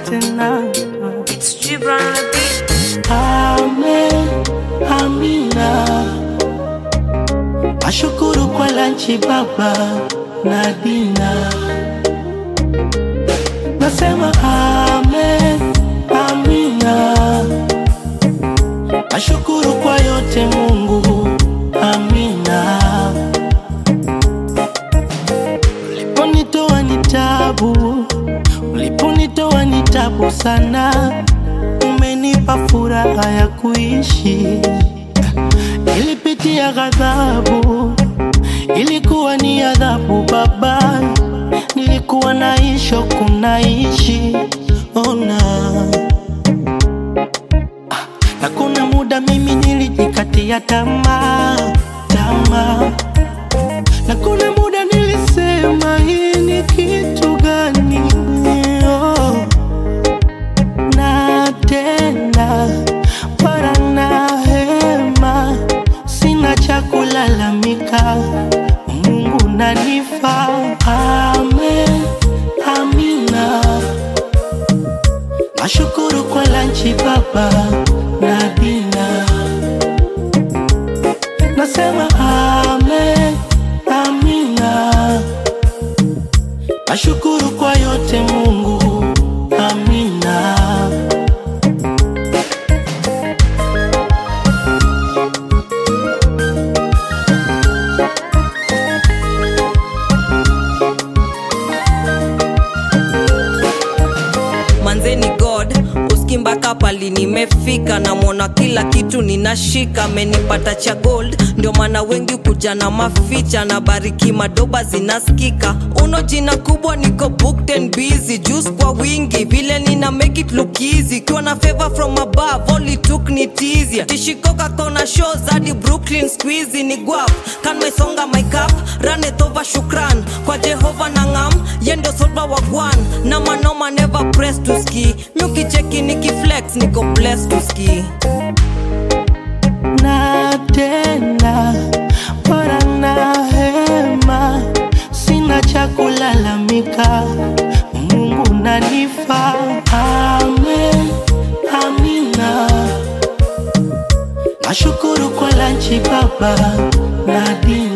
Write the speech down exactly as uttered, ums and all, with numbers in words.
tena. It's Gibran on the beat. Amen, amina. Nashukuru kwa lanchi baba na dina. Nasema amen, amina. Nashukuru kwa yote Mungu, amina. Uliponitoa ni tabu, uliponitoa ni tabu sana. Umenipa furaha ya kuishi. Nilipitia ghadhabu, ilikuwa ni adhabu baba. Nilikuwa naishi kunaishi, ona. Na kuna muda mimi nilijikatia tamaa, tamaa. Na kuna muda nilisema hii ni kitu gani, oh. Na tena para na hema, sina cha kulalamika, Mungu nanifa. Amen, amina. Nashukuru kwa lanchi baba na dina. Nasema amen, amina. Nashukuru kwa yote Mungu, amina. Manzeni God, uskimbaka pali nimefika. Na mwona kila kitu ninashika, menipata cha gold. Ndio maana wengi kuja na maficha, na bariki madoba zinaskika. Uno jina kubwa niko booked and busy. Juice kwa wingi, vile nina make it look easy. Kiwa na favor from above, only took it easy. Tishikoka kona shows, hadi Brooklyn squeezy. Ni guap, kan mesonga my cup. Run it over shukran, kwa Jehova na ngam. Yendo solva wagwan, na manoma never press to ski. Myuki cheki niki flex, niko blessed to ski. Na tena para na hema, sina cha kulalamika, Mungu nanifa. Amen, amina. Nashukuru kwa lanchi baba na dina.